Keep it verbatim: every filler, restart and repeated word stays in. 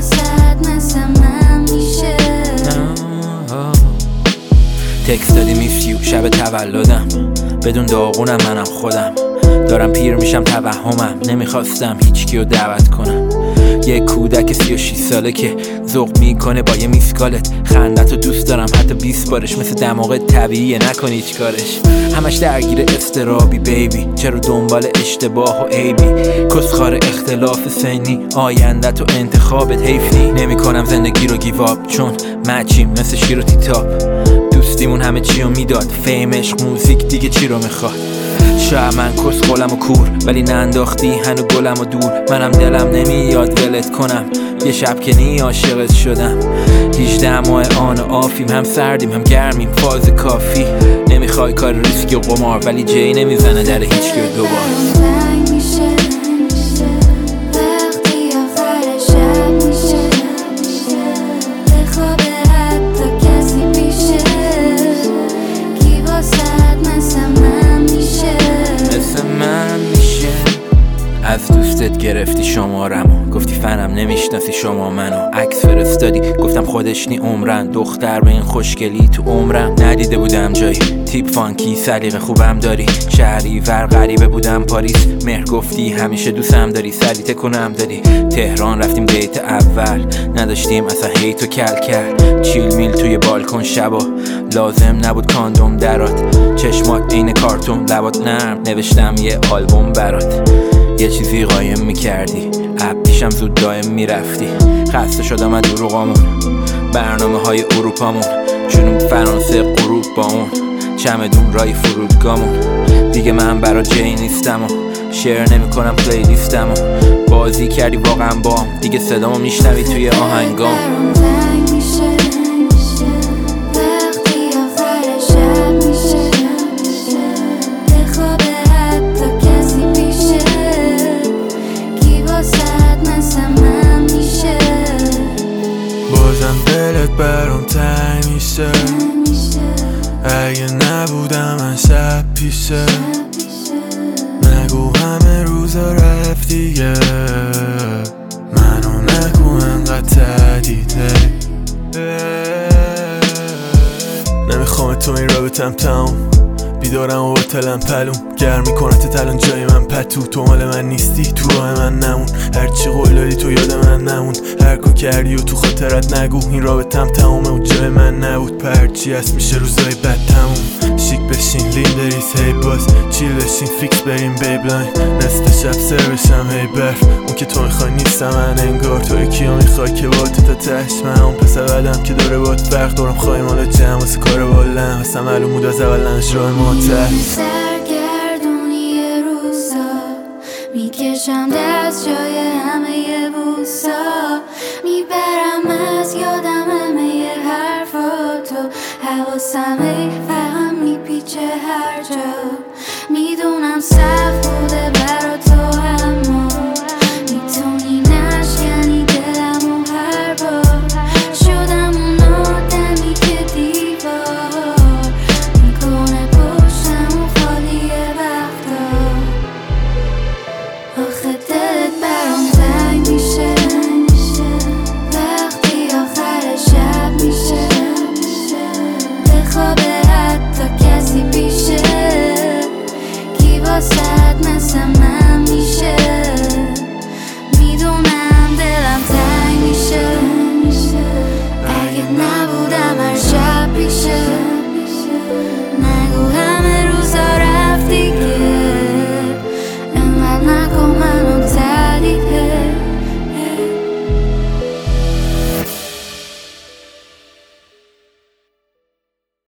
واسد مثل من میشه. تکست دادی میفیو شب تولدم، بدون داغونم منم خودم، دارم پیر میشم توهمم، نمیخواستم هیچ کیو دعوت کنم. یه کودک سی و شیش ساله که ذوق میکنه با یه میسکالت، خندتو دوست دارم حتی بیست بارش، مثل دماغ طبیعیه نکن هیچ کارش. همش درگیر استرابی بیبی، چرا دنبال اشتباه و عیبی؟ کسخار اختلاف سنی، آیندت و انتخابت حیفی. نمی کنم زندگی رو گیواب چون مچیم مثل شیر و تیتاب، دوستیمون همه چی رو میداد، فیم عشق موزیک دیگه چی رو میخواد. شاید من کس قلم و کور ولی ننداختی هنو گلم و دور، منم دلم نمیاد ولت کنم، یه شب که نی عاشقت شدم. هجده ماه آن آفیم، هم سردیم هم گرمیم، فاز کافی. نمیخوای کار ریسکی و قمار ولی جی نمیزنه در هیچ که دوبار. از دوستت گرفتی شمارمو، گفتی فنم نمیشناسی شما منو، عکس فرستادی گفتم خودش نی عمرن، دختر به این خوشگلی تو عمرم ندیده بودم جایی. تیپ فانکی سلیقه خوبم داری، شهری ور غریبه بودم پاریس، مهر گفتی همیشه دوستم داری، سلیته کنم دادی. تهران رفتیم دیت اول، نداشتیم اصلا هیت و کل کرد، چیل میل توی بالکن شبا، لازم نبود کاندوم درات، چشمات عین کارتون لبات نرم، نوشتم یه آلبوم برات. یه چیزی قایم میکردی، اپ پیشم زود دایم میرفتی، خسته شدم از دروغامون، برنامه های اروپامون، جنوب فرانسه غروب با اون چمدون رای فرودگامون. دیگه من برا جی نیستم و شیر نمی کنم پلی لیستم و بازی کردی واقعا بام، دیگه صدامو میشنوی توی آهنگام. بازم دلت برام تنگ میشه، اگه نبودم من شب پیشه، نگو همه روزا رفت دیگه، منو نگو انقدر تدیده. نمیخوام تو این رابطم تموم، بیدارم و باطلم پلوم، گرم میکنت الان جای من پتو، تو مال من نیستی تو راه من نمون، هرچی قول دادی تو یاد من نمون، هر کو کردی و تو خاطرت نگو، این رابطم تمومه و جای من نبود، پرچی هست میشه روزای بد تموم. شیک بشین لین بریز هی باز، چیل بشین فیکس بریم بیبلاین، نصف شب سر بشم هی برف، اون که تو میخوای نیستم من انگار، تو یکیو میخوای که با تو تا تش، من اون پس اولم که داره باد فرق دارم، خواهی مالا جمع واسه کار بالم، واسه معلوم بود از اولنش راه ماتر. سرگردونی روزا میکشم دست جای همه بوسا، میبرم از یادم همه حرفاتو، حواسم ای فهم میپیچه هر جا، میدونم سخت بوده برا تو اما میتونی نشکنی دلم و هر بار شدم اون آدمی که دیوار میکنه پشتم و خالی وقتا. آخه دلت برام تنگ میشه وقتی آخر شب میشه، بخوابه حتی کسی پیشه، کی واسد مثل من